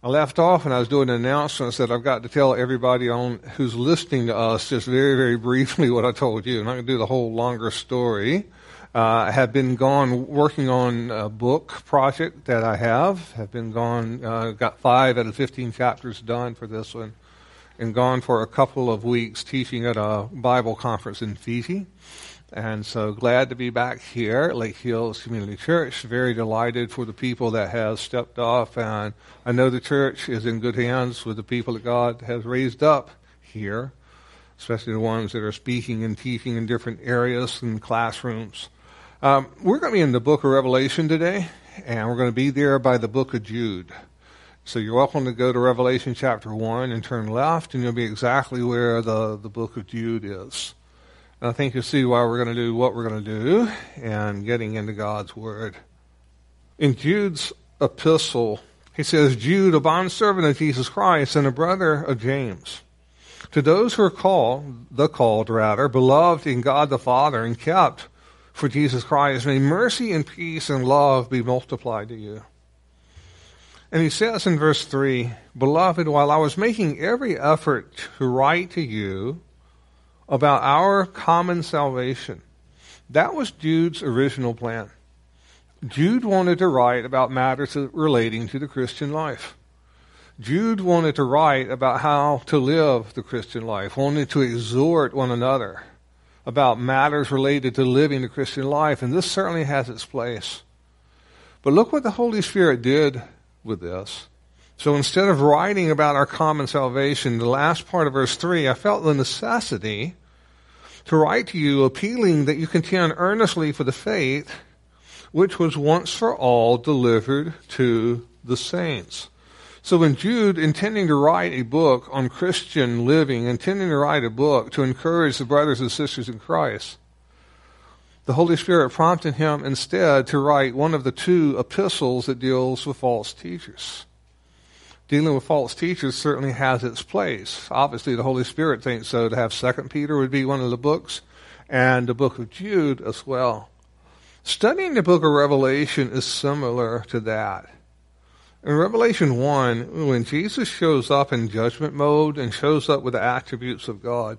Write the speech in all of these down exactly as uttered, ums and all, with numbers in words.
I left off and I was doing announcements that I've got to tell everybody on who's listening to us just very, very briefly what I told you. I'm not going to do the whole longer story. Uh, I have been gone working on a book project that I have. Have been gone, uh, got five out of fifteen chapters done for this one, and gone for a couple of weeks teaching at a Bible conference in Fiji. And so glad to be back here at Lake Hills Community Church. Very delighted for the people that have stepped off. And I know the church is in good hands with the people that God has raised up here, especially the ones that are speaking and teaching in different areas and classrooms. Um, we're going to be in the book of Revelation today, and we're going to be there by the book of Jude. So you're welcome to go to Revelation chapter one and turn left, and you'll be exactly where the, the book of Jude is. I think you'll see why we're going to do what we're going to do and getting into God's Word. In Jude's epistle, he says, Jude, a bondservant of Jesus Christ and a brother of James, to those who are called, the called rather, beloved in God the Father and kept for Jesus Christ, may mercy and peace and love be multiplied to you. And he says in verse three, Beloved, while I was making every effort to write to you about our common salvation. That was Jude's original plan. Jude wanted to write about matters relating to the Christian life. Jude wanted to write about how to live the Christian life, wanted to exhort one another about matters related to living the Christian life, and this certainly has its place. But look what the Holy Spirit did with this. So instead of writing about our common salvation, the last part of verse three, I felt the necessity to write to you appealing that you contend earnestly for the faith which was once for all delivered to the saints. So when Jude, intending to write a book on Christian living, intending to write a book to encourage the brothers and sisters in Christ, the Holy Spirit prompted him instead to write one of the two epistles that deals with false teachers. Dealing with false teachers certainly has its place. Obviously, the Holy Spirit thinks so. To have Second Peter would be one of the books, and the book of Jude as well. Studying the book of Revelation is similar to that. In Revelation one, when Jesus shows up in judgment mode and shows up with the attributes of God,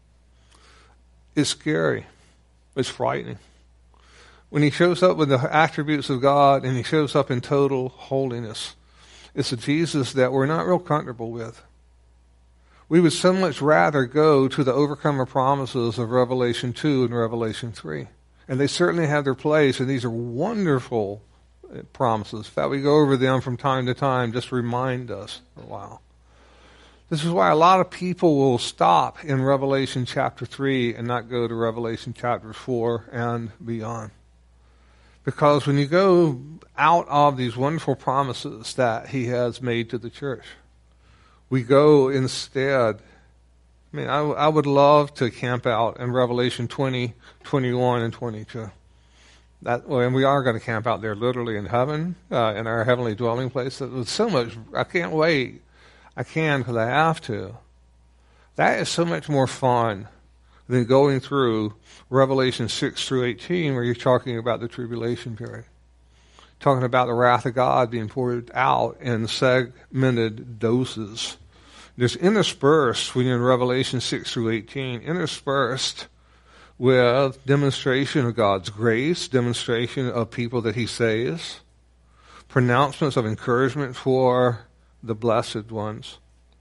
it's scary. It's frightening. When he shows up with the attributes of God and he shows up in total holiness, it's a Jesus that we're not real comfortable with. We would so much rather go to the overcomer promises of Revelation two and Revelation three. And they certainly have their place, and these are wonderful promises. In fact, we go over them from time to time just to remind us for a while. This is why a lot of people will stop in Revelation chapter three and not go to Revelation chapter four and beyond. Because when you go out of these wonderful promises that he has made to the church, we go instead. I mean, I, I would love to camp out in Revelation twenty, twenty-one, and twenty-two. That, well, and we are going to camp out there literally in heaven, uh, in our heavenly dwelling place. There's so much, I can't wait. I can because I have to. That is so much more fun than going through Revelation six through eighteen, where you're talking about the tribulation period. Talking about the wrath of God being poured out in segmented doses. There's interspersed, when you're in Revelation six through eighteen, interspersed with demonstration of God's grace, demonstration of people that he saves, pronouncements of encouragement for the blessed ones.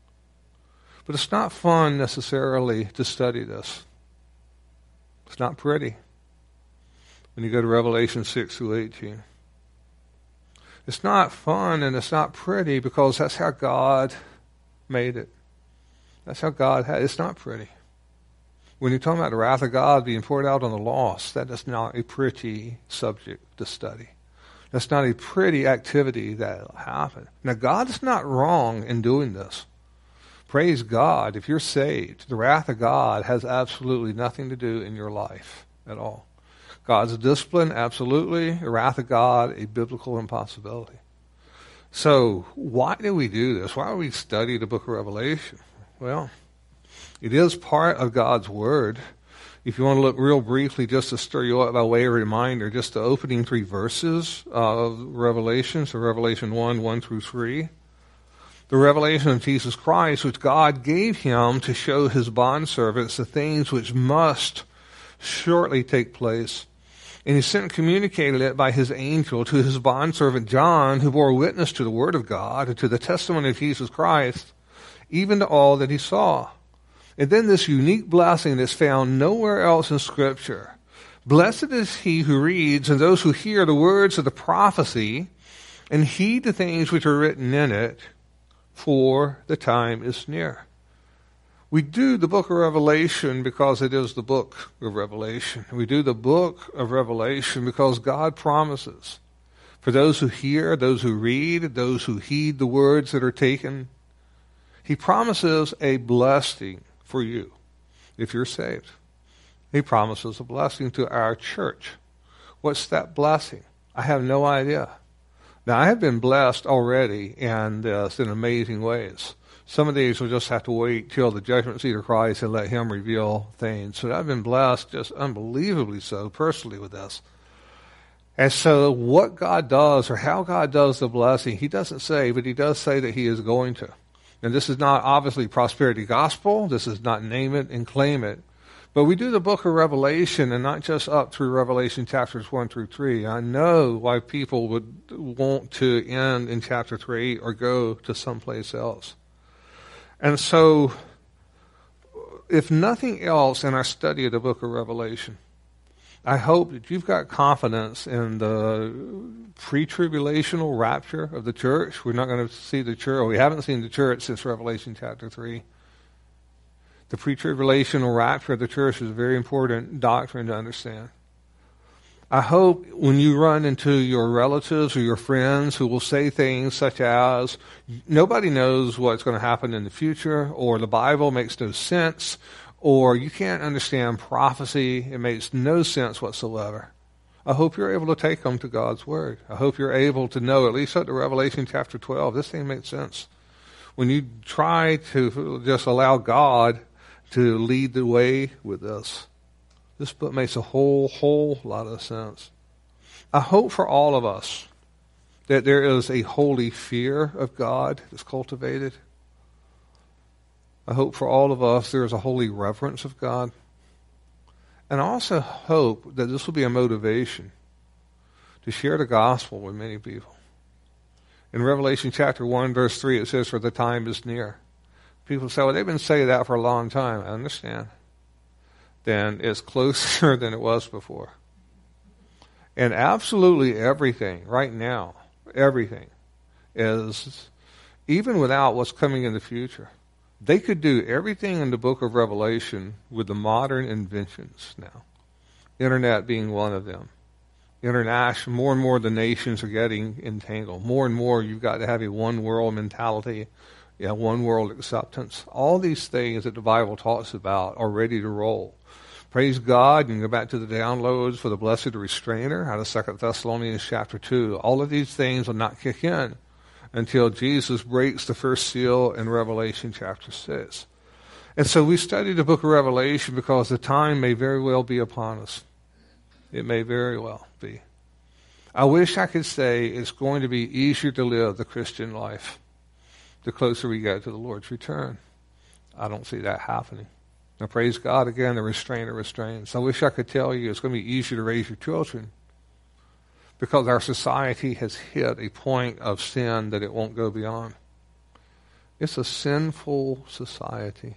But it's not fun necessarily to study this. It's not pretty when you go to Revelation six through eighteen. It's not fun and it's not pretty because that's how God made it. That's how God had it. It's not pretty. When you're talking about the wrath of God being poured out on the lost, that is not a pretty subject to study. That's not a pretty activity that will happen. Now, God is not wrong in doing this. Praise God. If you're saved, the wrath of God has absolutely nothing to do in your life at all. God's discipline, absolutely. The wrath of God, a biblical impossibility. So why do we do this? Why do we study the book of Revelation? Well, it is part of God's Word. If you want to look real briefly, just to stir you up by way of reminder, just the opening three verses of Revelation, so Revelation one, one through three. The revelation of Jesus Christ, which God gave him to show his bondservants the things which must shortly take place. And he sent and communicated it by his angel to his bondservant John, who bore witness to the word of God and to the testimony of Jesus Christ, even to all that he saw. And then this unique blessing that's found nowhere else in Scripture. Blessed is he who reads and those who hear the words of the prophecy and heed the things which are written in it, for the time is near. We do the book of Revelation because it is the book of Revelation. We do the book of Revelation because God promises for those who hear, those who read, those who heed the words that are taken, he promises a blessing for you if you're saved. He promises a blessing to our church. What's that blessing? I have no idea. Now, I have been blessed already and uh, in amazing ways. Some of these will just have to wait till the judgment seat of Christ and let him reveal things. So I've been blessed just unbelievably so personally with this. And so what God does or how God does the blessing, he doesn't say, but he does say that he is going to. And this is not obviously prosperity gospel. This is not name it and claim it. But we do the book of Revelation and not just up through Revelation chapters one through three. I know why people would want to end in chapter three or go to someplace else. And so, if nothing else in our study of the book of Revelation, I hope that you've got confidence in the pre-tribulational rapture of the church. We're not going to see the church, or we haven't seen the church since Revelation chapter three. The pre-tribulational rapture of the church is a very important doctrine to understand. I hope when you run into your relatives or your friends who will say things such as, nobody knows what's going to happen in the future, or the Bible makes no sense, or you can't understand prophecy, it makes no sense whatsoever. I hope you're able to take them to God's Word. I hope you're able to know, at least up to Revelation chapter twelve, this thing makes sense. When you try to just allow God to lead the way with this, this book makes a whole, whole lot of sense. I hope for all of us that there is a holy fear of God that's cultivated. I hope for all of us there is a holy reverence of God. And I also hope that this will be a motivation to share the gospel with many people. In Revelation chapter one, verse three, it says, for the time is near. People say, well, they've been saying that for a long time. I understand. Then it's closer than it was before. And absolutely everything, right now, everything is, even without what's coming in the future, they could do everything in the book of Revelation with the modern inventions now. Internet being one of them. International, more and more the nations are getting entangled. More and more you've got to have a one world mentality, yeah, one world acceptance. All these things that the Bible talks about are ready to roll. Praise God, and go back to the downloads for the blessed restrainer out of Second Thessalonians chapter two. All of these things will not kick in until Jesus breaks the first seal in Revelation chapter six. And so we study the book of Revelation because the time may very well be upon us. It may very well be. I wish I could say it's going to be easier to live the Christian life the closer we get to the Lord's return. I don't see that happening. Now, praise God, again, the restrainer restrains. I wish I could tell you it's going to be easier to raise your children because our society has hit a point of sin that it won't go beyond. It's a sinful society.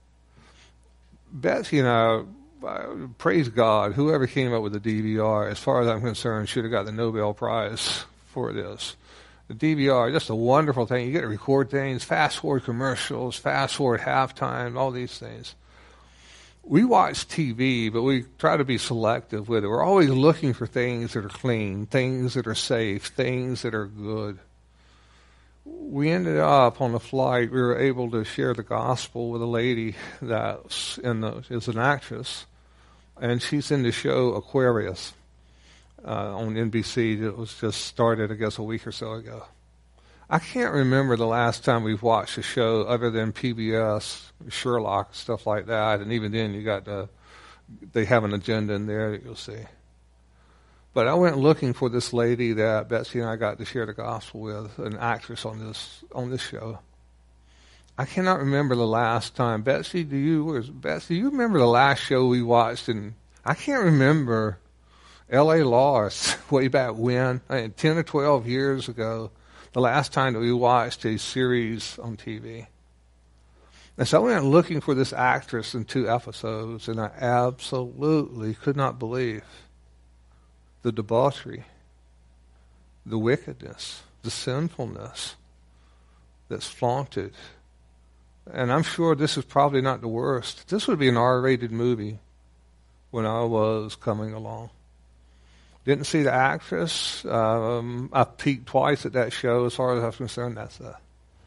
Betsy and I, uh, praise God, whoever came up with the D V R, as far as I'm concerned, should have got the Nobel Prize for this. The D V R, just a wonderful thing. You get to record things, fast forward commercials, fast forward halftime, all these things. We watch T V, but we try to be selective with it. We're always looking for things that are clean, things that are safe, things that are good. We ended up on the flight, we were able to share the gospel with a lady that's in the, is an actress, and she's in the show Aquarius uh, on N B C that was just started, I guess, a week or so ago. I can't remember the last time we've watched a show other than P B S, Sherlock, stuff like that, and even then you got the, they have an agenda in there that you'll see. But I went looking for this lady that Betsy and I got to share the gospel with, an actress on this on this show. I cannot remember the last time. Betsy, do you, where's Betsy, do you remember the last show we watched? And I can't remember L A Lost way back when, I mean, ten or twelve years ago, the last time that we watched a series on T V. And so I went looking for this actress in two episodes, and I absolutely could not believe the debauchery, the wickedness, the sinfulness that's flaunted. And I'm sure this is probably not the worst. This would be an R-rated movie when I was coming along. Didn't see the actress. Um, I peeked twice at that show. As far as I was concerned, that's a...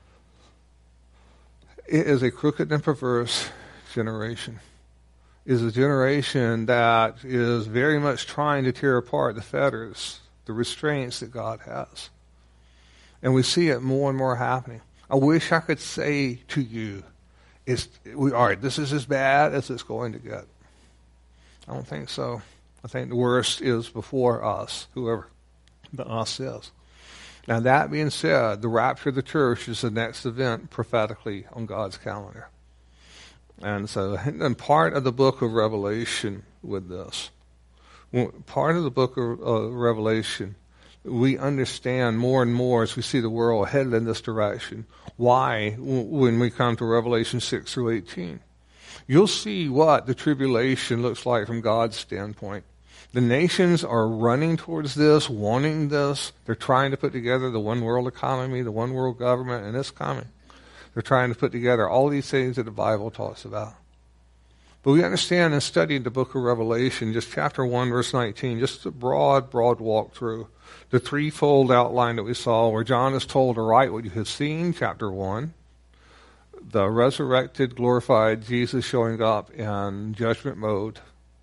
It is a crooked and perverse generation. It is a generation that is very much trying to tear apart the fetters, the restraints that God has. And we see it more and more happening. I wish I could say to you, it's, we, all right, this is as bad as it's going to get. I don't think so. I think the worst is before us, whoever the us is. Now, that being said, the rapture of the church is the next event prophetically on God's calendar. And so, and part of the book of Revelation with this, part of the book of uh, Revelation, we understand more and more as we see the world headed in this direction, why when we come to Revelation six through eighteen. You'll see what the tribulation looks like from God's standpoint. The nations are running towards this, wanting this. They're trying to put together the one world economy, the one world government, and it's coming. They're trying to put together all these things that the Bible talks about. But we understand in studying the book of Revelation, just chapter one, verse nineteen, just a broad, broad walk through the threefold outline that we saw where John is told to write what you have seen, chapter one, the resurrected, glorified Jesus showing up in judgment mode.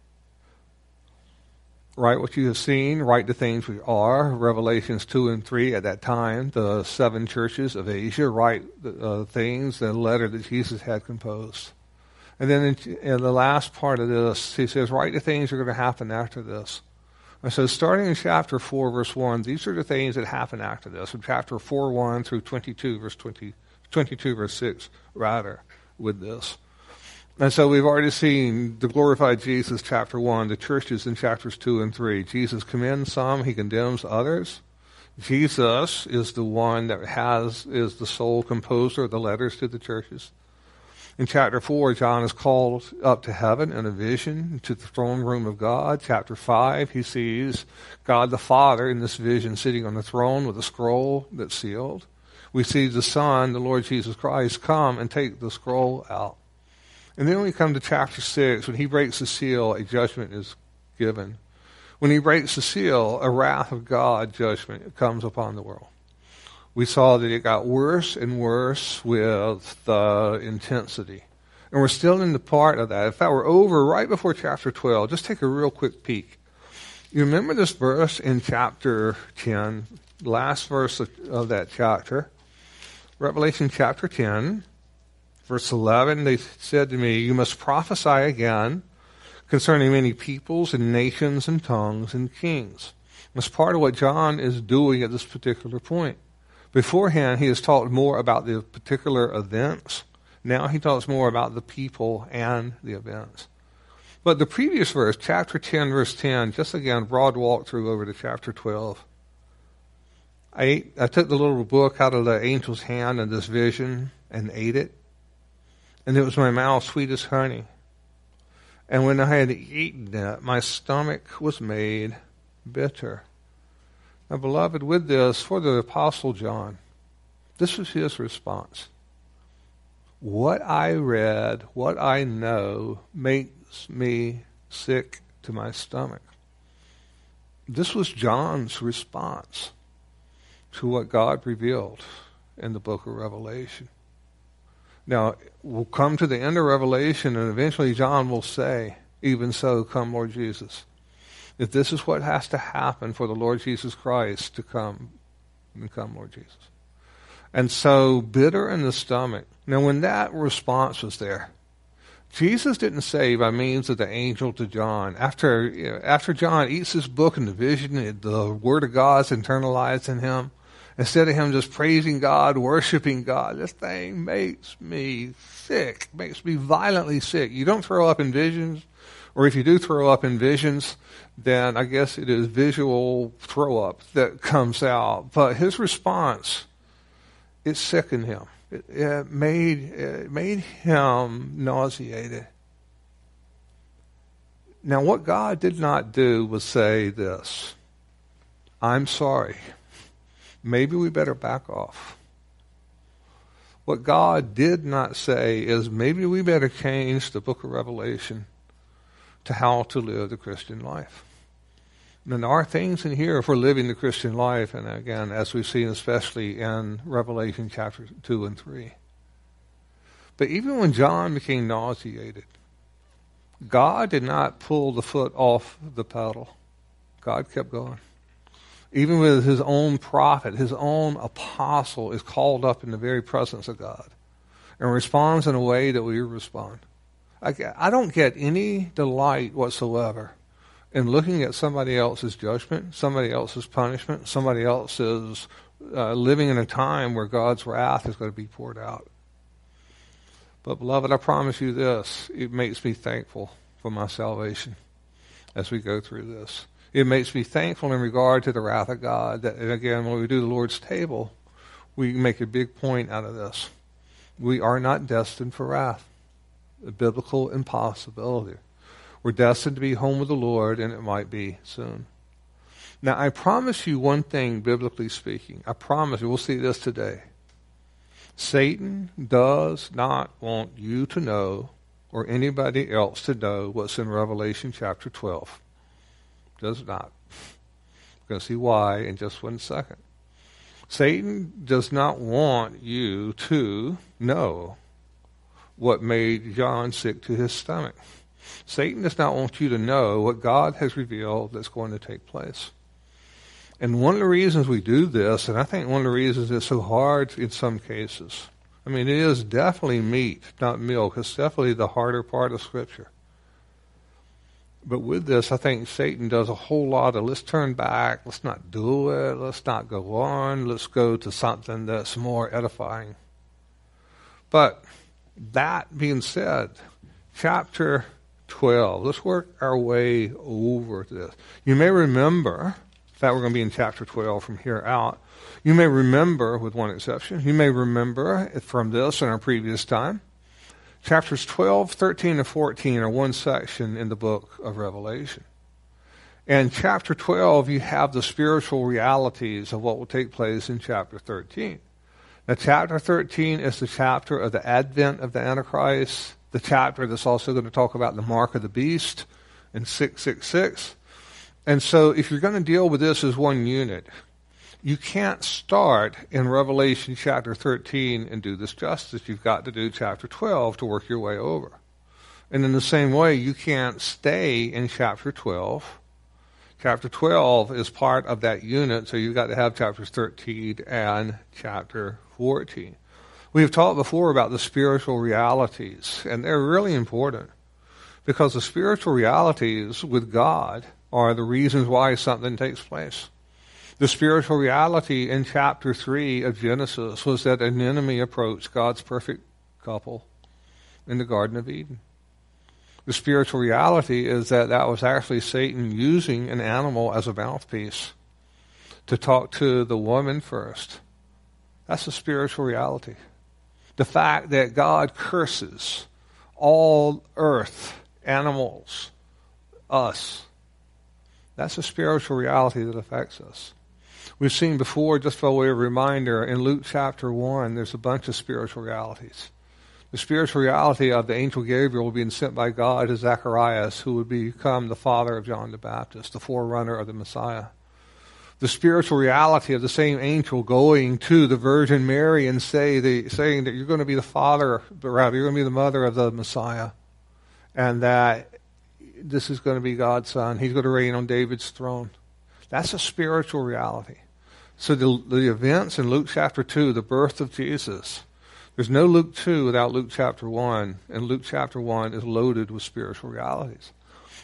Write what you have seen, write the things we are, Revelations two and three at that time, the seven churches of Asia, write the uh, things, the letter that Jesus had composed. And then in, in the last part of this, he says, write the things that are going to happen after this. And so starting in chapter four, verse one, these are the things that happen after this. From chapter four, one through twenty-two, verse twenty, twenty-two, verse six, rather, with this. And so we've already seen the glorified Jesus, chapter one, the churches in chapters two and three. Jesus commends some, he condemns others. Jesus is the one that has is the sole composer of the letters to the churches. In chapter four, John is called up to heaven in a vision to the throne room of God. Chapter five, he sees God the Father in this vision sitting on the throne with a scroll that's sealed. We see the Son, the Lord Jesus Christ, come and take the scroll out. And then we come to chapter six, when he breaks the seal, a judgment is given. When he breaks the seal, a wrath of God judgment comes upon the world. We saw that it got worse and worse with the intensity. And we're still in the part of that. In fact, we're over right before chapter twelve. Just take a real quick peek. You remember this verse in chapter ten, last verse of, of that chapter, Revelation chapter ten, verse eleven, they said to me, you must prophesy again concerning many peoples and nations and tongues and kings. That's part of what John is doing at this particular point. Beforehand, he has talked more about the particular events. Now he talks more about the people and the events. But the previous verse, chapter ten, verse ten, just again, broad walkthrough over to chapter twelve. I, ate, I took the little book out of the angel's hand in this vision and ate it. And it was my mouth sweet as honey. And when I had eaten it, my stomach was made bitter. Now, beloved, with this, for the Apostle John, this was his response. What I read, what I know, makes me sick to my stomach. This was John's response to what God revealed in the book of Revelation. Now, we'll come to the end of Revelation, and eventually John will say, even so, come Lord Jesus. If this is what has to happen for the Lord Jesus Christ to come, then come Lord Jesus. And so, bitter in the stomach. Now, when that response was there, Jesus didn't say by means of the angel to John, after, you know, after John eats this book and the vision, the Word of God is internalized in him, Instead of him just praising God, worshiping God, this thing makes me sick, makes me violently sick. You don't throw up in visions, or if you do throw up in visions, then I guess it is visual throw up that comes out. But his response, it sickened him. It, it made it made him nauseated. Now, what God did not do was say this: I'm sorry. Maybe we better back off. What God did not say is maybe we better change the book of Revelation to how to live the Christian life. And there are things in here for living the Christian life, and again, as we've seen especially in Revelation chapter two and three. But even when John became nauseated, God did not pull the foot off the pedal. God kept going. Even with his own prophet, his own apostle is called up in the very presence of God and responds in a way that we respond. I, I don't get any delight whatsoever in looking at somebody else's judgment, somebody else's punishment, somebody else's uh, living in a time where God's wrath is going to be poured out. But beloved, I promise you this, it makes me thankful for my salvation as we go through this. It makes me thankful in regard to the wrath of God that, and again, when we do the Lord's table, we make a big point out of this. We are not destined for wrath, a biblical impossibility. We're destined to be home with the Lord, and it might be soon. Now, I promise you one thing, biblically speaking. I promise you, we'll see this today. Satan does not want you to know, or anybody else to know, what's in Revelation chapter twelve. Does not. We're going to see why in just one second. Satan does not want you to know what made John sick to his stomach. Satan does not want you to know what God has revealed that's going to take place. And one of the reasons we do this, and I think one of the reasons it's so hard in some cases, I mean, it is definitely meat, not milk. It's definitely the harder part of Scripture. But with this, I think Satan does a whole lot of, let's turn back, let's not do it, let's not go on, let's go to something that's more edifying. But that being said, chapter twelve, let's work our way over this. You may remember, in fact, we're going to be in chapter twelve from here out. You may remember, with one exception, you may remember from this in our previous time, chapters twelve, thirteen, and fourteen are one section in the book of Revelation. And chapter twelve, you have the spiritual realities of what will take place in chapter thirteen. Now, chapter thirteen is the chapter of the advent of the Antichrist, the chapter that's also going to talk about the mark of the beast in six six six. And so if you're going to deal with this as one unit, you can't start in Revelation chapter thirteen and do this justice. You've got to do chapter twelve to work your way over. And in the same way, you can't stay in chapter twelve. Chapter twelve is part of that unit, so you've got to have chapters thirteen and chapter fourteen. We have talked before about the spiritual realities, and they're really important because the spiritual realities with God are the reasons why something takes place. The spiritual reality in chapter three of Genesis was that an enemy approached God's perfect couple in the Garden of Eden. The spiritual reality is that that was actually Satan using an animal as a mouthpiece to talk to the woman first. That's the spiritual reality. The fact that God curses all earth, animals, us. That's a spiritual reality that affects us. We've seen before, just by way of reminder, in Luke chapter one, there's a bunch of spiritual realities. The spiritual reality of the angel Gabriel being sent by God to Zacharias, who would become the father of John the Baptist, the forerunner of the Messiah. The spiritual reality of the same angel going to the Virgin Mary and say the, saying that you're going to be the father, but rather you're going to be the mother of the Messiah, and that this is going to be God's son. He's going to reign on David's throne. That's a spiritual reality. So the, the events in Luke chapter two, the birth of Jesus, there's no Luke two without Luke chapter one, and Luke chapter one is loaded with spiritual realities.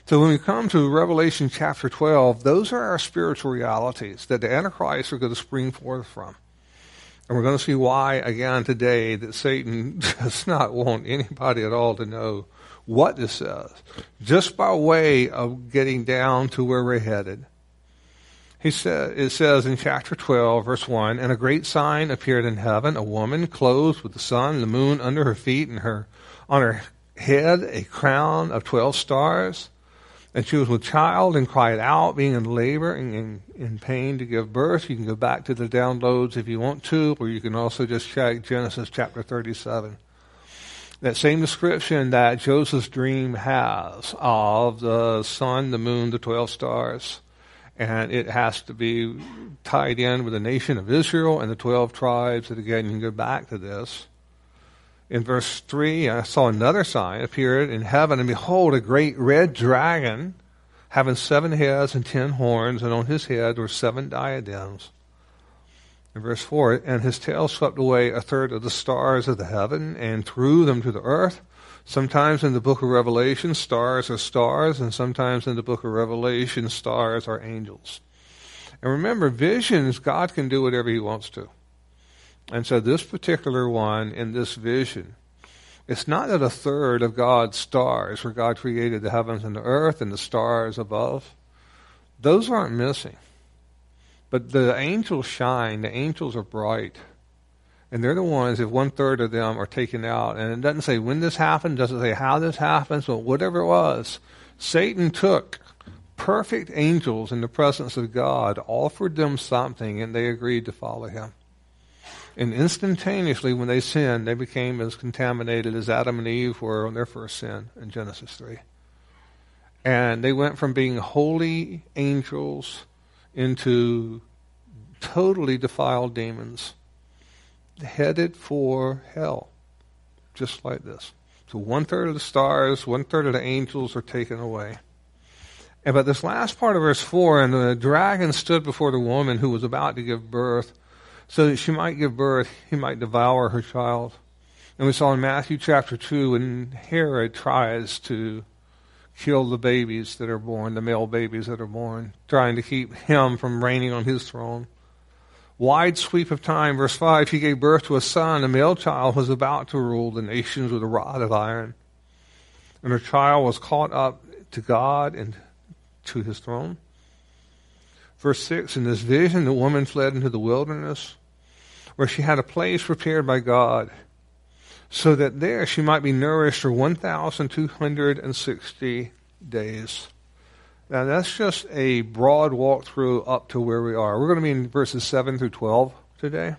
So when we come to Revelation chapter twelve, those are our spiritual realities that the Antichrist are going to spring forth from. And we're going to see why, again, today, that Satan does not want anybody at all to know what this says, just by way of getting down to where we're headed. He said, it says in chapter twelve, verse one, "And a great sign appeared in heaven, a woman clothed with the sun and the moon under her feet, and her on her head a crown of twelve stars. And she was with child and cried out, being in labor and in, in pain to give birth." You can go back to the downloads if you want to, or you can also just check Genesis chapter thirty-seven. That same description that Joseph's dream has of the sun, the moon, the twelve stars. And it has to be tied in with the nation of Israel and the twelve tribes. And again, you can go back to this. In verse three, I saw another sign appeared in heaven, and behold, a great red dragon, having seven heads and ten horns, and on his head were seven diadems. In verse four, "And his tail swept away a third of the stars of the heaven, and threw them to the earth." Sometimes in the book of Revelation, stars are stars, and sometimes in the book of Revelation, stars are angels. And remember, visions, God can do whatever he wants to. And so this particular one in this vision, it's not that a third of God's stars, where God created the heavens and the earth and the stars above, those aren't missing. But the angels shine, the angels are bright. And they're the ones, if one third of them are taken out, and it doesn't say when this happened, doesn't say how this happens, but whatever it was, Satan took perfect angels in the presence of God, offered them something, and they agreed to follow him. And instantaneously, when they sinned, they became as contaminated as Adam and Eve were on their first sin in Genesis three. And they went from being holy angels into totally defiled demons, headed for hell, just like this. So one third of the stars, one third of the angels are taken away. And but this last part of verse four, "And the dragon stood before the woman who was about to give birth, so that she might give birth, he might devour her child." And we saw in Matthew chapter two, when Herod tries to kill the babies that are born, the male babies that are born, trying to keep him from reigning on his throne. Wide sweep of time, verse five, "He gave birth to a son, a male child was about to rule the nations with a rod of iron. And her child was caught up to God and to his throne." Verse six, "In this vision the woman fled into the wilderness, where she had a place prepared by God, so that there she might be nourished for one thousand two hundred sixty days. Now that's just a broad walkthrough up to where we are. We're going to be in verses seven through twelve today.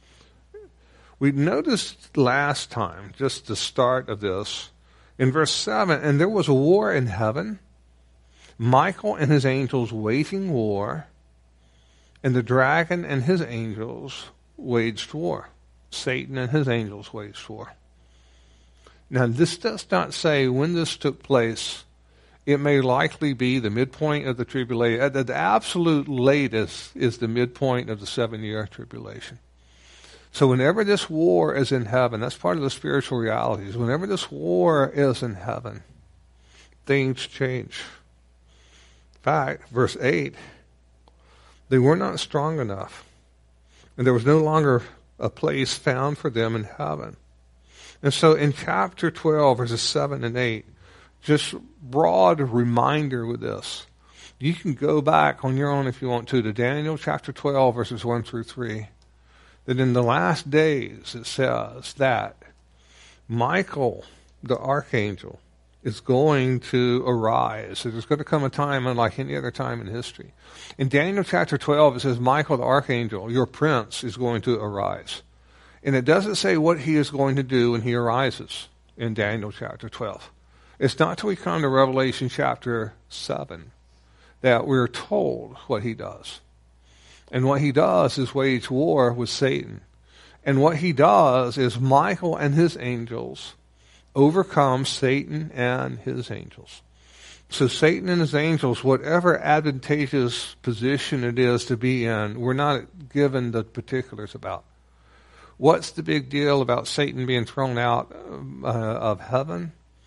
We noticed last time, just the start of this, in verse seven, "And there was a war in heaven, Michael and his angels waging war, and the dragon and his angels waged war." Satan and his angels waged war. Now, this does not say when this took place. It may likely be the midpoint of the tribulation. The absolute latest is the midpoint of the seven-year tribulation. So whenever this war is in heaven, that's part of the spiritual realities. Whenever this war is in heaven, things change. In fact, verse eight, "They were not strong enough, and there was no longer a place found for them in heaven." And so in chapter twelve, verses seven and eight, just broad reminder with this. You can go back on your own if you want to, to Daniel chapter twelve, verses one through three. That in the last days, it says that Michael, the archangel, is going to arise. So there's going to come a time unlike any other time in history. In Daniel chapter twelve, it says, "Michael, the archangel, your prince, is going to arise." And it doesn't say what he is going to do when he arises in Daniel chapter twelve. It's not till we come to Revelation chapter seven that we're told what he does. And what he does is wage war with Satan. And what he does is Michael and his angels overcome Satan and his angels. So Satan and his angels, whatever advantageous position it is to be in, we're not given the particulars about. What's the big deal about Satan being thrown out uh, of heaven?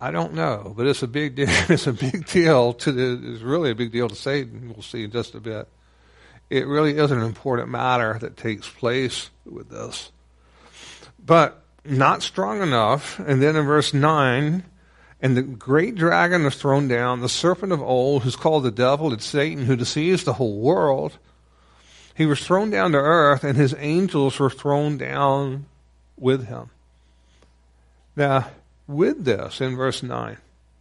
I don't know, but it's a big deal. It's a big deal to the, it's really a big deal to Satan. We'll see in just a bit. It really is an important matter that takes place with this. But not strong enough. And then in verse nine, and the great dragon was thrown down, the serpent of old, who's called the devil and Satan, who deceives the whole world. He was thrown down to earth, and his angels were thrown down with him. Now, with this, in verse nine,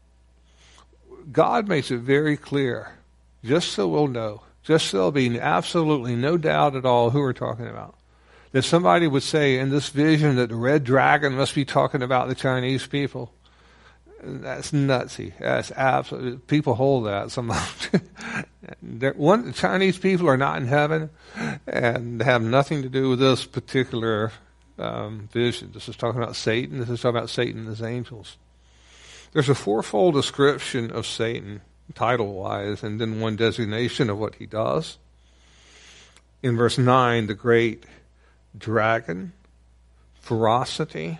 God makes it very clear, just so we'll know, just so there'll be absolutely no doubt at all who we're talking about. That somebody would say in this vision that the red dragon must be talking about the Chinese people. That's nutsy. That's absolutely, people hold that. Some one, the Chinese people are not in heaven and have nothing to do with this particular um, vision. This is talking about Satan. This is talking about Satan and his angels. There's a fourfold description of Satan, title-wise, and then one designation of what he does. In verse nine, the great dragon, ferocity,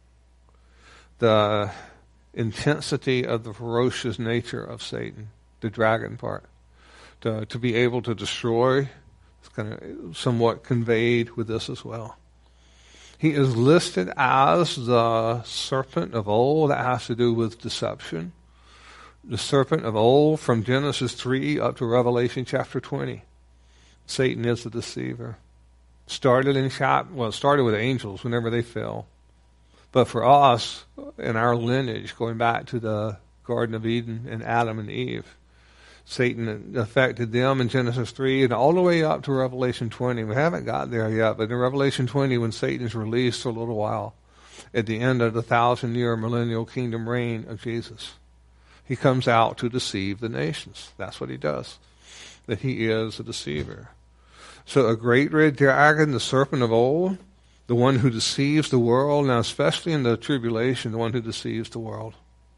the intensity of the ferocious nature of Satan, the dragon part. To, to be able to destroy, it's kind of somewhat conveyed with this as well. He is listed as the serpent of old. That has to do with deception. The serpent of old from Genesis three up to Revelation chapter twenty. Satan is the deceiver. Started in chap, well, it started with angels whenever they fell. But for us, in our lineage, going back to the Garden of Eden and Adam and Eve, Satan affected them in Genesis three and all the way up to Revelation twenty. We haven't got there yet, but in Revelation twenty, when Satan is released for a little while, at the end of the thousand-year millennial kingdom reign of Jesus, he comes out to deceive the nations. That's what he does, that he is a deceiver. So a great red dragon, the serpent of old, the one who deceives the world, now especially in the tribulation, the one who deceives the world.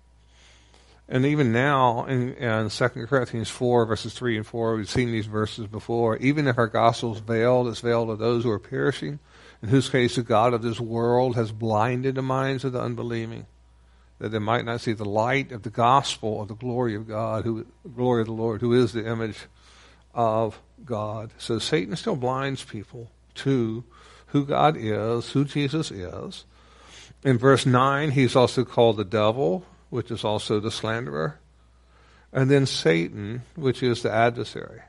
And even now, in, in Second Corinthians four, verses three and four, we've seen these verses before. Even if our gospel is veiled, it's veiled to those who are perishing, in whose case the God of this world has blinded the minds of the unbelieving, that they might not see the light of the gospel of the glory of God, who glory of the Lord, who is the image of God. So Satan still blinds people to who God is, who Jesus is. In verse nine, he's also called the devil, which is also the slanderer. And then Satan, which is the adversary.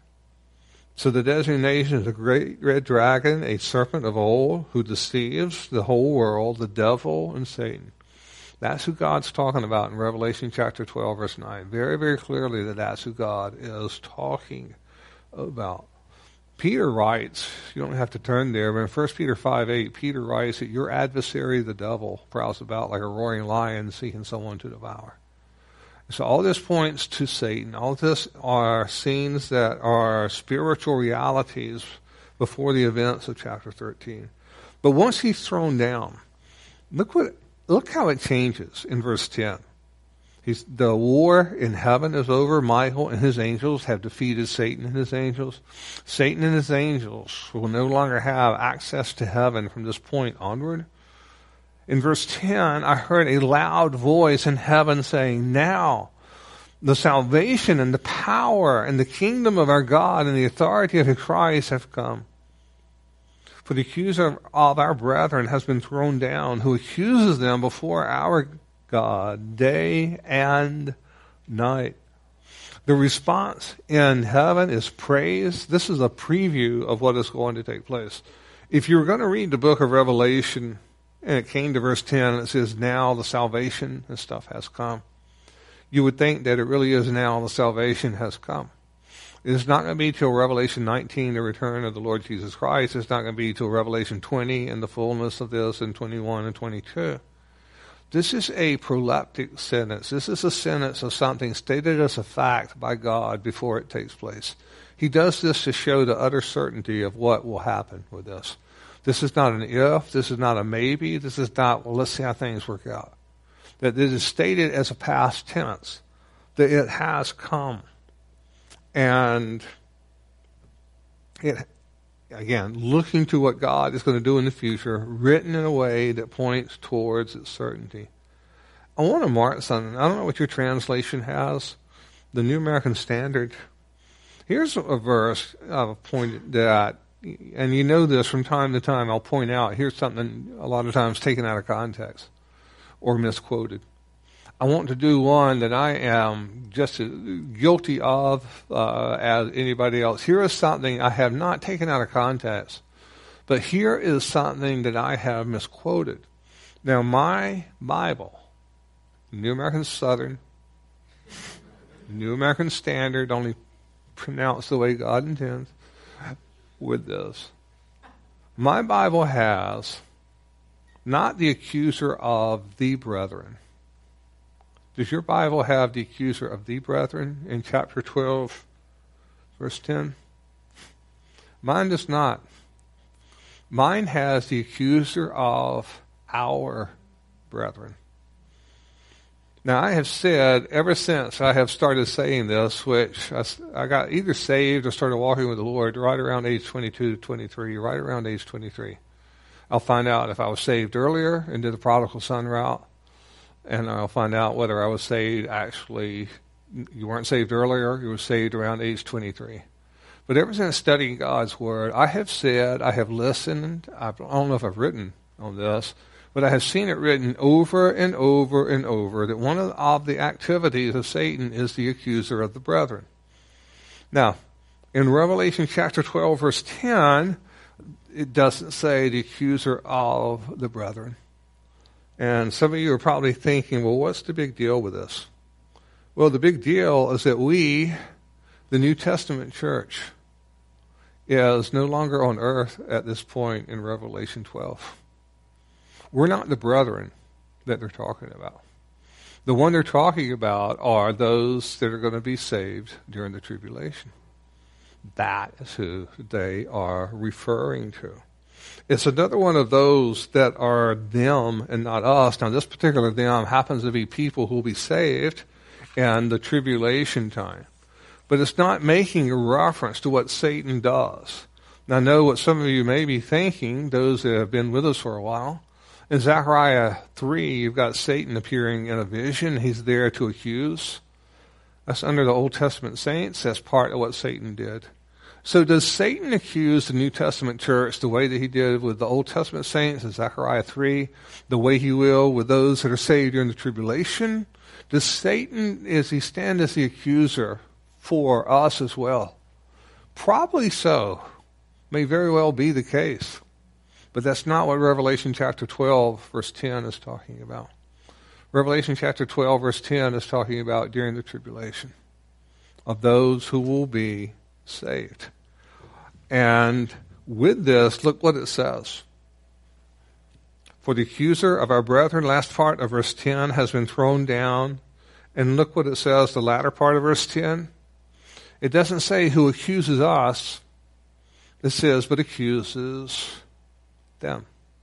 So the designation is a great red dragon, a serpent of old, who deceives the whole world, the devil and Satan. That's who God's talking about in Revelation chapter twelve, verse nine. Very, very clearly that that's who God is talking about. Peter writes, you don't have to turn there, but in First Peter five eight, Peter writes that your adversary, the devil, prowls about like a roaring lion seeking someone to devour. So all this points to Satan. All this are scenes that are spiritual realities before the events of chapter thirteen. But once he's thrown down, look what look how it changes in verse ten. He's, the war in heaven is over. Michael and his angels have defeated Satan and his angels. Satan and his angels will no longer have access to heaven from this point onward. In verse ten, I heard a loud voice in heaven saying, now the salvation and the power and the kingdom of our God and the authority of his Christ have come. For the accuser of our brethren has been thrown down, who accuses them before our God day and night. The response in heaven is praise. This is a preview of what is going to take place. If you were going to read the book of Revelation and it came to verse ten and it says now the salvation and stuff has come, you would think that it really is now the salvation has come. It's not going to be till Revelation nineteen, the return of the Lord Jesus Christ. It's not going to be till Revelation twenty and the fullness of this, and twenty-one and twenty-two. This is a proleptic sentence. This is a sentence of something stated as a fact by God before it takes place. He does this to show the utter certainty of what will happen with this. This is not an if. This is not a maybe. This is not, well, let's see how things work out. That it is stated as a past tense, that it has come. And it, again, looking to what God is going to do in the future, written in a way that points towards its certainty. I want to mark something. I don't know what your translation has. The New American Standard. Here's a verse I've pointed at, and you know this from time to time. I'll point out, here's something a lot of times taken out of context or misquoted. I want to do one that I am just as guilty of uh, as anybody else. Here is something I have not taken out of context, but here is something that I have misquoted. Now, my Bible, New American Southern, New American Standard, only pronounced the way God intends, with this. My Bible has not the accuser of the brethren. Does your Bible have the accuser of the brethren in chapter twelve, verse ten? Mine does not. Mine has the accuser of our brethren. Now, I have said ever since I have started saying this, which I, I got either saved or started walking with the Lord right around age twenty-two, twenty-three, right around age twenty-three. I'll find out if I was saved earlier and did the prodigal son route, and I'll find out whether I was saved actually, you weren't saved earlier, you were saved around age twenty-three. But ever since studying God's Word, I have said, I have listened, I don't know if I've written on this, but I have seen it written over and over and over that one of the activities of Satan is the accuser of the brethren. Now, in Revelation chapter twelve, verse ten, it doesn't say the accuser of the brethren. And some of you are probably thinking, well, what's the big deal with this? Well, the big deal is that we, the New Testament church, is no longer on earth at this point in Revelation twelve. We're not the brethren that they're talking about. The one they're talking about are those that are going to be saved during the tribulation. That is who they are referring to. It's another one of those that are them and not us. Now, this particular them happens to be people who will be saved in the tribulation time. But it's not making a reference to what Satan does. Now, I know what some of you may be thinking, those that have been with us for a while. In Zechariah three, you've got Satan appearing in a vision. He's there to accuse. That's under the Old Testament saints. That's part of what Satan did. So does Satan accuse the New Testament church the way that he did with the Old Testament saints in Zechariah three, the way he will with those that are saved during the tribulation? Does Satan, is he stand as the accuser for us as well? Probably so. May very well be the case. But that's not what Revelation chapter twelve, verse ten is talking about. Revelation chapter twelve, verse ten is talking about during the tribulation of those who will be saved. And with this, look what it says. For the accuser of our brethren, last part of verse ten, has been thrown down. And look what it says, the latter part of verse ten. It doesn't say who accuses us. It says, but accuses them.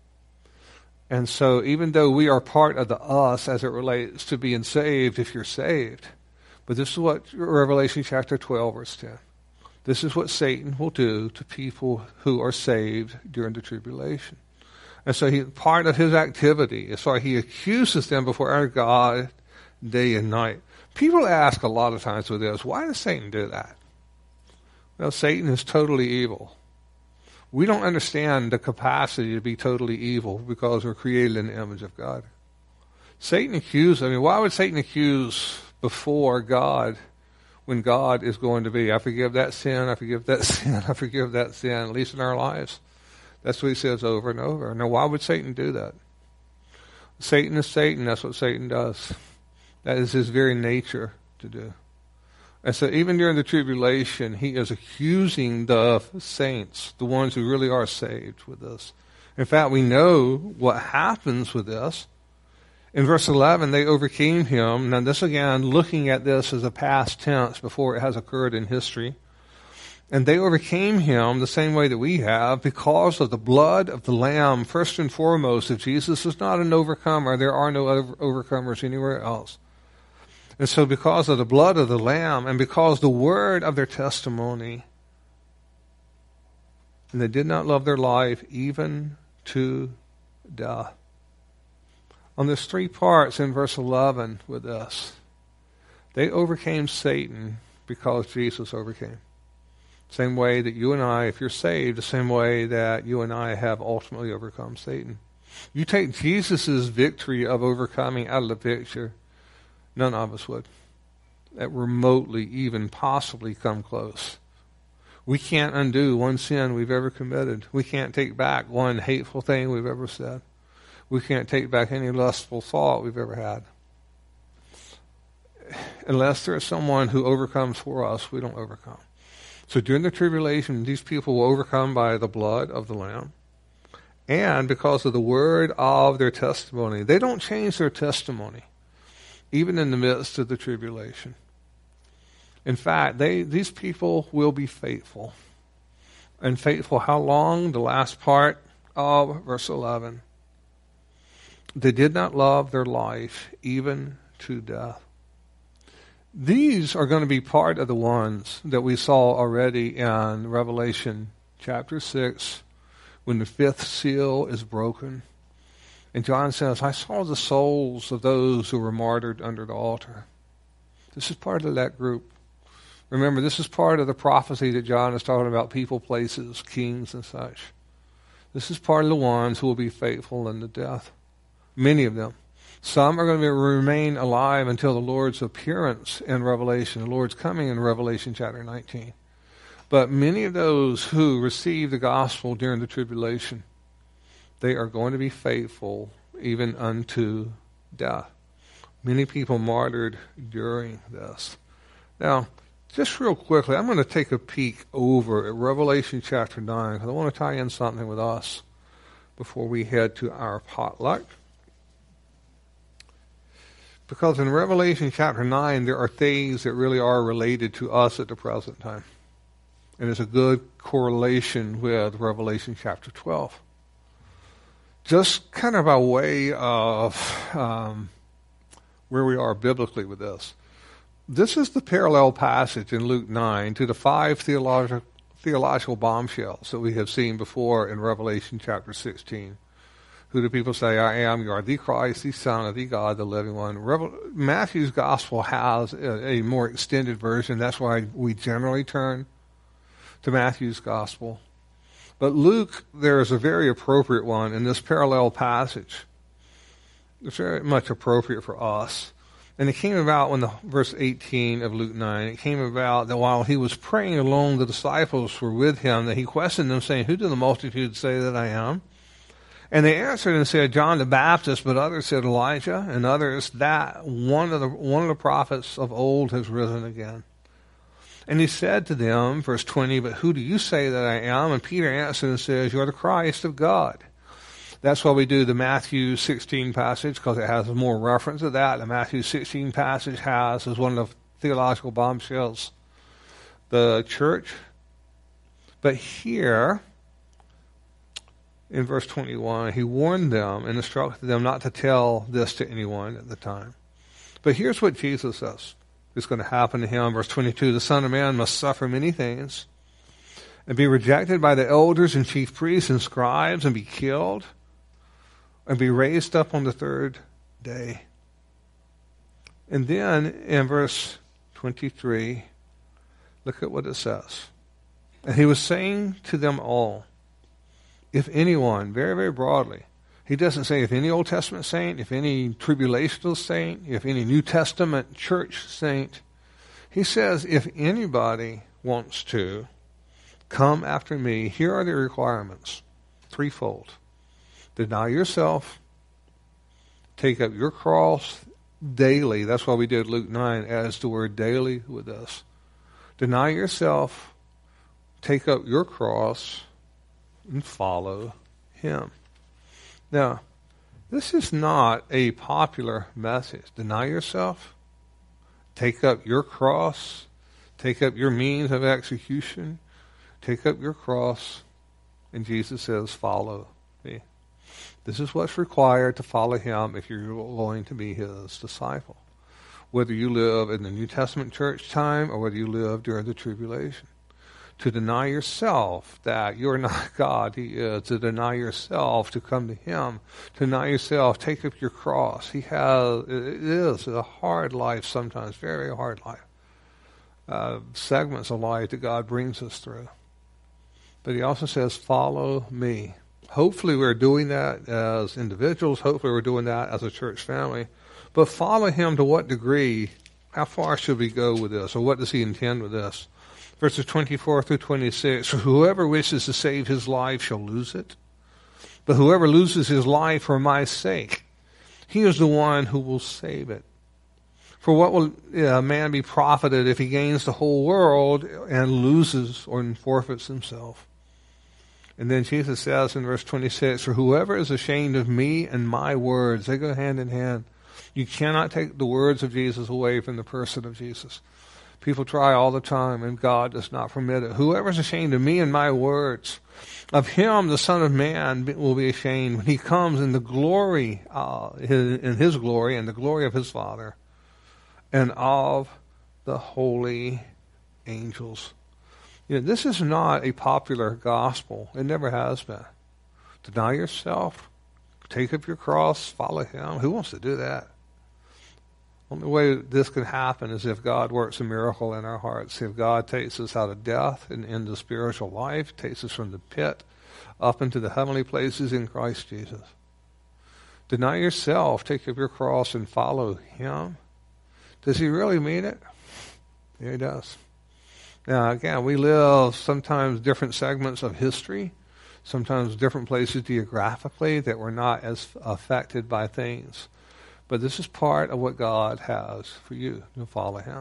And so even though we are part of the us as it relates to being saved, if you're saved, but this is what Revelation chapter twelve, verse ten. This is what Satan will do to people who are saved during the tribulation. And so he, part of his activity is why he accuses them before our God day and night. People ask a lot of times with this, why does Satan do that? Well, Satan is totally evil. We don't understand the capacity to be totally evil because we're created in the image of God. Satan accused, I mean, why would Satan accuse before God when God is going to be, I forgive that sin, I forgive that sin, I forgive that sin, at least in our lives? That's what he says over and over. Now, why would Satan do that? Satan is Satan. That's what Satan does. That is his very nature to do. And so even during the tribulation, he is accusing the saints, the ones who really are saved with this. In fact, we know what happens with this. In verse eleven, they overcame him. Now this again, looking at this as a past tense before it has occurred in history. And they overcame him the same way that we have because of the blood of the Lamb. First and foremost, if Jesus is not an overcomer, there are no other overcomers anywhere else. And so because of the blood of the Lamb and because the word of their testimony, and they did not love their life even to death. On there's three parts in verse eleven with us. They overcame Satan because Jesus overcame. Same way that you and I, if you're saved, the same way that you and I have ultimately overcome Satan. You take Jesus' victory of overcoming out of the picture, none of us would that remotely even possibly come close. We can't undo one sin we've ever committed. We can't take back one hateful thing we've ever said. We can't take back any lustful thought we've ever had. Unless there's someone who overcomes for us, we don't overcome. So during the tribulation, these people will overcome by the blood of the Lamb and because of the word of their testimony. They don't change their testimony, even in the midst of the tribulation. In fact, they these people will be faithful. And faithful how long? The last part of verse eleven. They did not love their life even to death. These are going to be part of the ones that we saw already in Revelation chapter six, when the fifth seal is broken. And John says, I saw the souls of those who were martyred under the altar. This is part of that group. Remember, this is part of the prophecy that John is talking about, people, places, kings, and such. This is part of the ones who will be faithful unto death. Many of them. Some are going to remain alive until the Lord's appearance in Revelation, the Lord's coming in Revelation chapter nineteen. But many of those who receive the gospel during the tribulation, they are going to be faithful even unto death. Many people martyred during this. Now, just real quickly, I'm going to take a peek over at Revelation chapter nine, because I want to tie in something with us before we head to our potluck. Because in Revelation chapter nine, there are things that really are related to us at the present time. And there's a good correlation with Revelation chapter twelve. Just kind of a way of um, where we are biblically with this. This is the parallel passage in Luke nine to the five theological, theological bombshells that we have seen before in Revelation chapter sixteen. Who do people say I am? You are the Christ, the Son of the God, the living one. Revel- Matthew's gospel has a, a more extended version. That's why we generally turn to Matthew's gospel. But Luke, there is a very appropriate one in this parallel passage. It's very much appropriate for us. And it came about when the verse eighteen of Luke nine, it came about that while he was praying alone, the disciples were with him, that he questioned them, saying, who do the multitude say that I am? And they answered and said, John the Baptist, but others said Elijah, and others that one of the one of the prophets of old has risen again. And he said to them, verse twenty, but who do you say that I am? And Peter answered and says, you are the Christ of God. That's why we do the Matthew sixteen passage, because it has more reference to that. The Matthew sixteen passage has, as one of the theological bombshells, the church. But here, in verse twenty-one, he warned them and instructed them not to tell this to anyone at the time. But here's what Jesus says is going to happen to him. Verse twenty-two, the Son of Man must suffer many things and be rejected by the elders and chief priests and scribes and be killed and be raised up on the third day. And then in verse twenty-three, look at what it says. And he was saying to them all, if anyone, very, very broadly, he doesn't say if any Old Testament saint, if any tribulational saint, if any New Testament church saint. He says if anybody wants to come after me, here are the requirements, threefold. Deny yourself, take up your cross daily. That's why we did Luke nine as the word daily with us. Deny yourself, take up your cross, and follow him. Now, this is not a popular message. Deny yourself, take up your cross, take up your means of execution, take up your cross, and Jesus says, follow me. This is what's required to follow him if you're going to be his disciple. Whether you live in the New Testament church time or whether you live during the tribulation. to deny yourself that you're not God, he is, to deny yourself, to come to him, to deny yourself, take up your cross. He has, it is a hard life sometimes, very hard life. Uh, segments of life that God brings us through. But he also says, follow me. Hopefully we're doing that as individuals. Hopefully we're doing that as a church family. But follow him to what degree? How far should we go with this? Or what does he intend with this? Verses twenty-four through twenty-six. For whoever wishes to save his life shall lose it. But whoever loses his life for my sake, he is the one who will save it. For what will a man be profited if he gains the whole world and loses or forfeits himself? And then Jesus says in verse twenty-six, for whoever is ashamed of me and my words, they go hand in hand. You cannot take the words of Jesus away from the person of Jesus. People try all the time, and God does not permit it. Whoever is ashamed of me and my words, of him the Son of Man will be ashamed when he comes in the glory, uh, in his glory and the glory of his Father, and of the holy angels. You know, this is not a popular gospel. It never has been. Deny yourself, take up your cross, follow him. Who wants to do that? Only way this can happen is if God works a miracle in our hearts. If God takes us out of death and into spiritual life, takes us from the pit up into the heavenly places in Christ Jesus. Deny yourself, take up your cross, and follow him. Does he really mean it? Yeah, he does. Now, again, we live sometimes different segments of history, sometimes different places geographically that we're not as affected by things. But this is part of what God has for you, to follow him.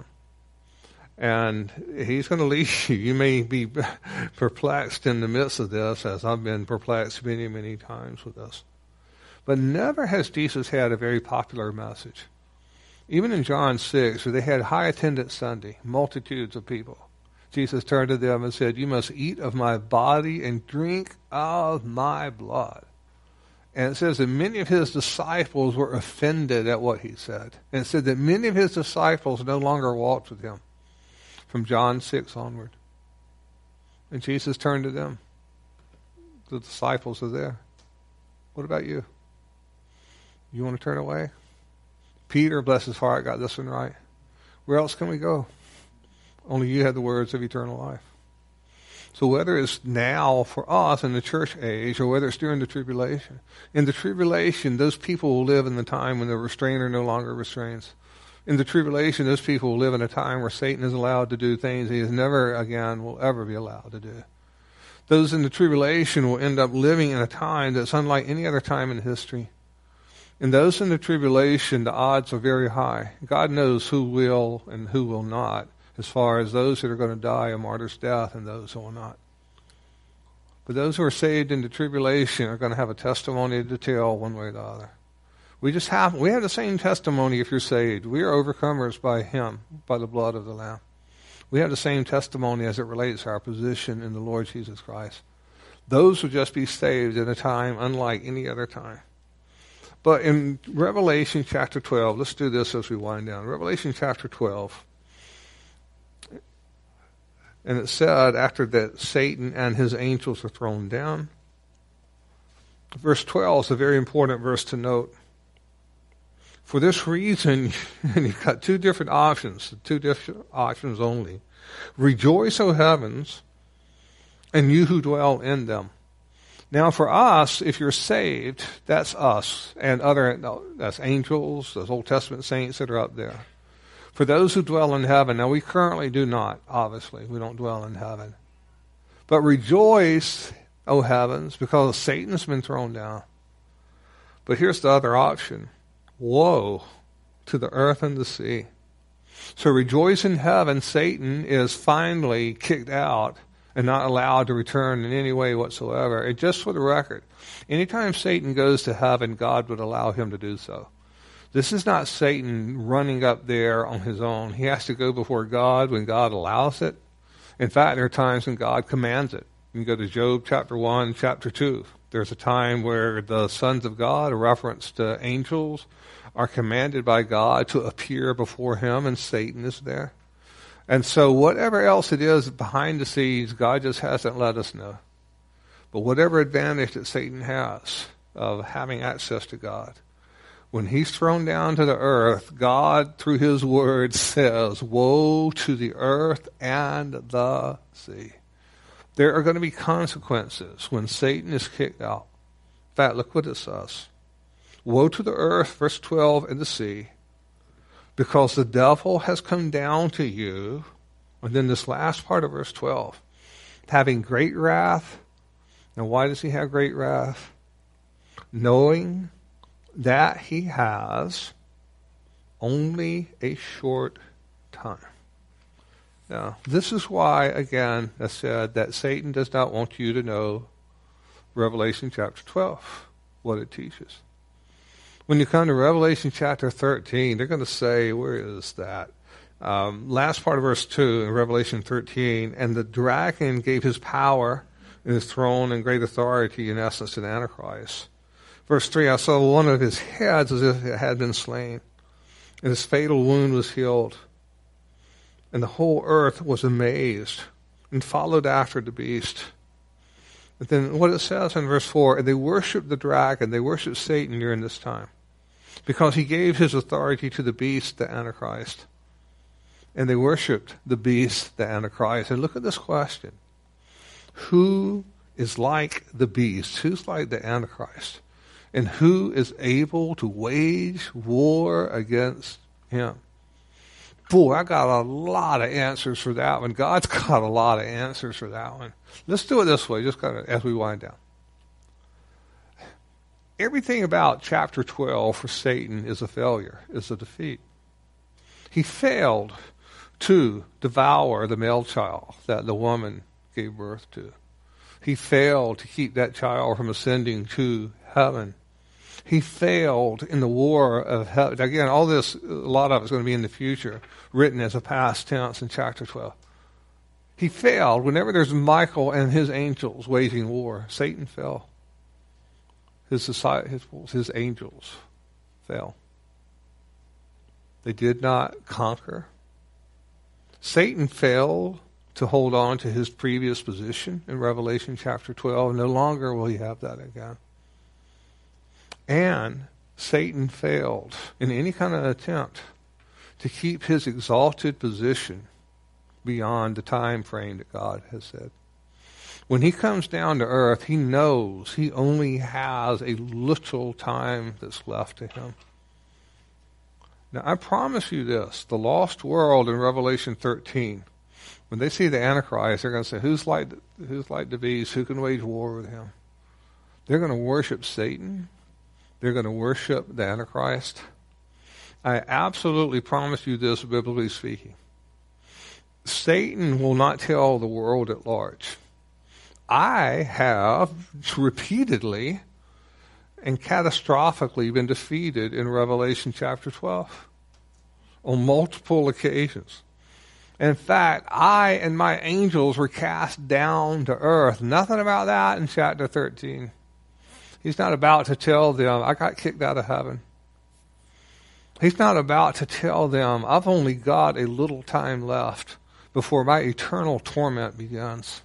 And he's going to lead you. You may be perplexed in the midst of this, as I've been perplexed many, many times with this. But never has Jesus had a very popular message. Even in John six, where they had high attendance Sunday, multitudes of people, Jesus turned to them and said, you must eat of my body and drink of my blood. And it says that many of his disciples were offended at what he said. And it said that many of his disciples no longer walked with him from John six onward. And Jesus turned to them. The disciples are there. What about you? You want to turn away? Peter, bless his heart, got this one right. Where else can we go? Only you have the words of eternal life. So whether it's now for us in the church age or whether it's during the tribulation, in the tribulation, those people will live in the time when the restrainer no longer restrains. In the tribulation, those people will live in a time where Satan is allowed to do things he is never again will ever be allowed to do. Those in the tribulation will end up living in a time that's unlike any other time in history. And those in the tribulation, the odds are very high. God knows who will and who will not, as far as those that are going to die a martyr's death and those who will not. But those who are saved in the tribulation are going to have a testimony to tell one way or the other. We just have, we have the same testimony if you're saved. We are overcomers by him, by the blood of the Lamb. We have the same testimony as it relates to our position in the Lord Jesus Christ. Those will just be saved in a time unlike any other time. But in Revelation chapter twelve, let's do this as we wind down. Revelation chapter twelve. And it said, after that Satan and his angels are thrown down. Verse twelve is a very important verse to note. For this reason, and you've got two different options, two different options only. Rejoice, O heavens, and you who dwell in them. Now for us, if you're saved, that's us, and other, that's angels, those Old Testament saints that are up there. For those who dwell in heaven, now we currently do not, obviously, we don't dwell in heaven. But rejoice, O heavens, because Satan's been thrown down. But here's the other option. Woe to the earth and the sea. So rejoice in heaven, Satan is finally kicked out and not allowed to return in any way whatsoever. And just for the record, anytime Satan goes to heaven, God would allow him to do so. This is not Satan running up there on his own. He has to go before God when God allows it. In fact, there are times when God commands it. You can go to Job chapter one, chapter two. There's a time where the sons of God, a reference to angels, are commanded by God to appear before him, and Satan is there. And so whatever else it is behind the scenes, God just hasn't let us know. But whatever advantage that Satan has of having access to God, when he's thrown down to the earth, God, through his word, says, woe to the earth and the sea. There are going to be consequences when Satan is kicked out. In fact, look what it says. Woe to the earth, verse twelve, and the sea, because the devil has come down to you. And then this last part of verse twelve, having great wrath. Now, why does he have great wrath? Knowing that he has only a short time. Now, this is why, again, I said that Satan does not want you to know Revelation chapter twelve, what it teaches. When you come to Revelation chapter thirteen, they're going to say, where is that? Um, last part of verse two in Revelation thirteen, and the dragon gave his power and his throne and great authority, in essence, to the Antichrist. Verse three, I saw one of his heads as if it had been slain, and his fatal wound was healed. And the whole earth was amazed and followed after the beast. But then what it says in verse four, and they worshiped the dragon, they worshiped Satan during this time, because he gave his authority to the beast, the Antichrist. And they worshiped the beast, the Antichrist. And look at this question. Who is like the beast? Who's like the Antichrist? And who is able to wage war against him? Boy, I got a lot of answers for that one. God's got a lot of answers for that one. Let's do it this way, just kind of as we wind down. Everything about chapter twelve for Satan is a failure, is a defeat. He failed to devour the male child that the woman gave birth to. He failed to keep that child from ascending to heaven. He failed in the war of heaven. Again, all this, a lot of it is going to be in the future, written as a past tense in chapter twelve. He failed. Whenever there's Michael and his angels waging war, Satan fell. His, society, his, his angels fell. They did not conquer. Satan failed to hold on to his previous position in Revelation chapter twelve. No longer will he have that again. And Satan failed in any kind of attempt to keep his exalted position beyond the time frame that God has said. When he comes down to earth, he knows he only has a little time that's left to him. Now, I promise you this, the lost world in Revelation thirteen, when they see the Antichrist, they're going to say, who's like, who's like the beast? Who can wage war with him? They're going to worship Satan. They're going to worship the Antichrist. I absolutely promise you this, biblically speaking. Satan will not tell the world at large. I have repeatedly and catastrophically been defeated in Revelation chapter twelve on multiple occasions. In fact, I and my angels were cast down to earth. Nothing about that in chapter thirteen. He's not about to tell them, I got kicked out of heaven. He's not about to tell them, I've only got a little time left before my eternal torment begins.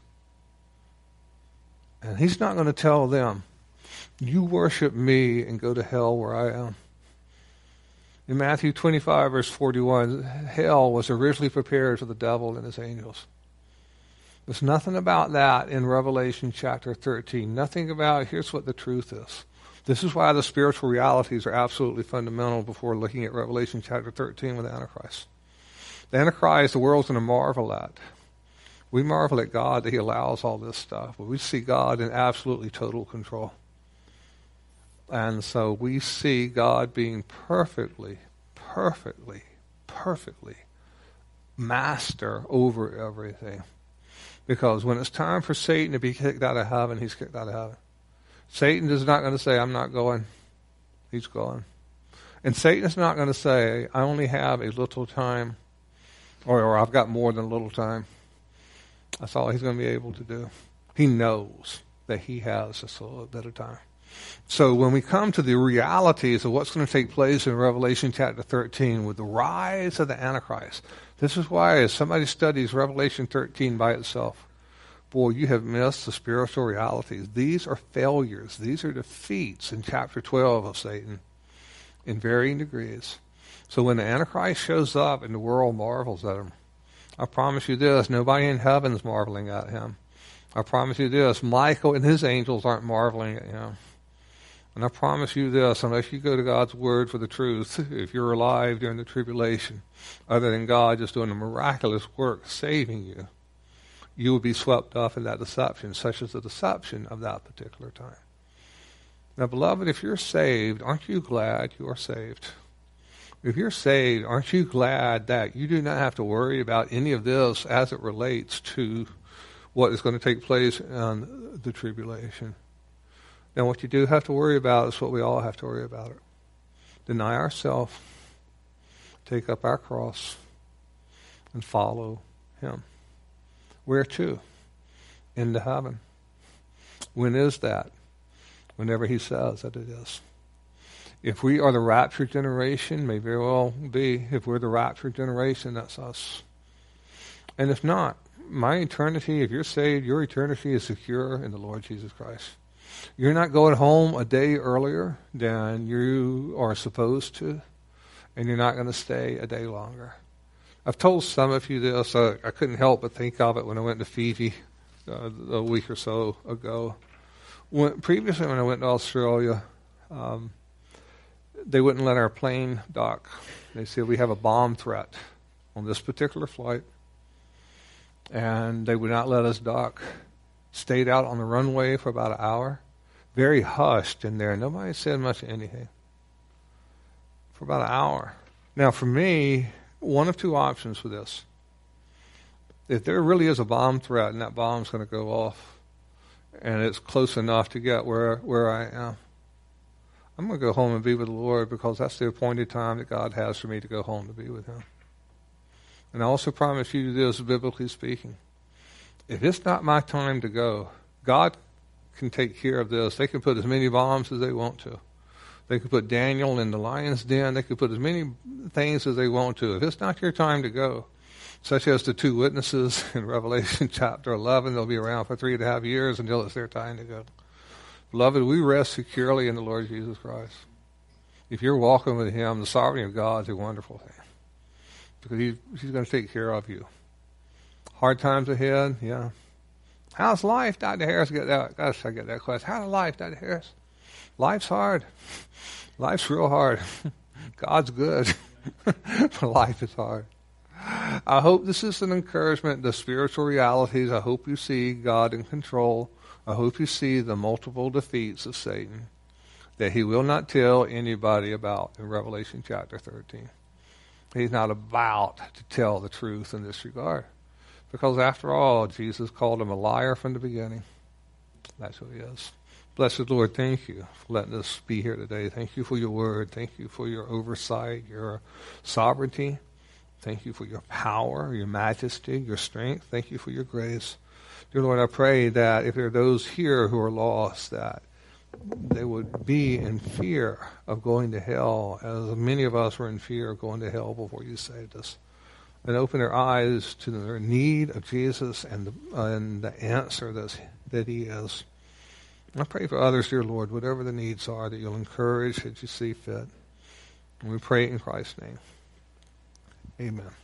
And he's not going to tell them, you worship me and go to hell where I am. In Matthew twenty-five, verse forty-one, hell was originally prepared for the devil and his angels. There's nothing about that in Revelation chapter thirteen. Nothing about, here's what the truth is. This is why the spiritual realities are absolutely fundamental before looking at Revelation chapter thirteen with the Antichrist. The Antichrist, the world's going to marvel at. We marvel at God that he allows all this stuff. But we see God in absolutely total control. And so we see God being perfectly, perfectly, perfectly master over everything. Because when it's time for Satan to be kicked out of heaven, he's kicked out of heaven. Satan is not going to say, I'm not going. He's gone. And Satan is not going to say, I only have a little time, or, or I've got more than a little time. That's all he's going to be able to do. He knows that he has a little bit of time. So when we come to the realities of what's going to take place in Revelation chapter thirteen with the rise of the Antichrist, this is why as somebody studies Revelation thirteen by itself, boy, you have missed the spiritual realities. These are failures. These are defeats in chapter twelve of Satan in varying degrees. So when the Antichrist shows up and the world marvels at him, I promise you this, nobody in heaven's marveling at him. I promise you this, Michael and his angels aren't marveling at him. And I promise you this, unless you go to God's word for the truth, if you're alive during the tribulation, other than God just doing a miraculous work saving you, you will be swept off in that deception, such as the deception of that particular time. Now, beloved, if you're saved, aren't you glad you are saved? If you're saved, aren't you glad that you do not have to worry about any of this as it relates to what is going to take place in the tribulation? Now, what you do have to worry about is what we all have to worry about. It. Deny ourselves, take up our cross, and follow him. Where to? Into heaven. When is that? Whenever he says that it is. If we are the raptured generation, may very well be. If we're the raptured generation, that's us. And if not, my eternity, if you're saved, your eternity is secure in the Lord Jesus Christ. You're not going home a day earlier than you are supposed to, and you're not going to stay a day longer. I've told some of you this. Uh, I couldn't help but think of it when I went to Fiji uh, a week or so ago. When, previously, when I went to Australia, um, they wouldn't let our plane dock. They said, we have a bomb threat on this particular flight, and they would not let us dock. Stayed out on the runway for about an hour. Very hushed in there. Nobody said much of anything. For about an hour. Now, for me, one of two options for this. If there really is a bomb threat and that bomb's going to go off, and it's close enough to get where, where I am, I'm going to go home and be with the Lord, because that's the appointed time that God has for me to go home to be with him. And I also promise you this, biblically speaking. If it's not my time to go, God can take care of this. They can put as many bombs as they want to. They can put Daniel in the lion's den. They can put as many things as they want to. If it's not your time to go, such as the two witnesses in Revelation chapter eleven, they'll be around for three and a half years until it's their time to go. Beloved, we rest securely in the Lord Jesus Christ. If you're walking with him, the sovereignty of God is a wonderful thing, because he, he's going to take care of you. Hard times ahead, yeah. How's life, Doctor Harris? Get that. Gosh, I get that question. How's life, Doctor Harris? Life's hard. Life's real hard. God's good, but life is hard. I hope this is an encouragement to spiritual realities. I hope you see God in control. I hope you see the multiple defeats of Satan that he will not tell anybody about in Revelation chapter thirteen. He's not about to tell the truth in this regard. Because after all, Jesus called him a liar from the beginning. That's who he is. Blessed Lord, thank you for letting us be here today. Thank you for your word. Thank you for your oversight, your sovereignty. Thank you for your power, your majesty, your strength. Thank you for your grace. Dear Lord, I pray that if there are those here who are lost, that they would be in fear of going to hell, as many of us were in fear of going to hell before you saved us. And open their eyes to their need of Jesus and the, uh, and the answer that's, that he is. I pray for others, dear Lord, whatever the needs are, that you'll encourage, that you see fit. And we pray in Christ's name. Amen.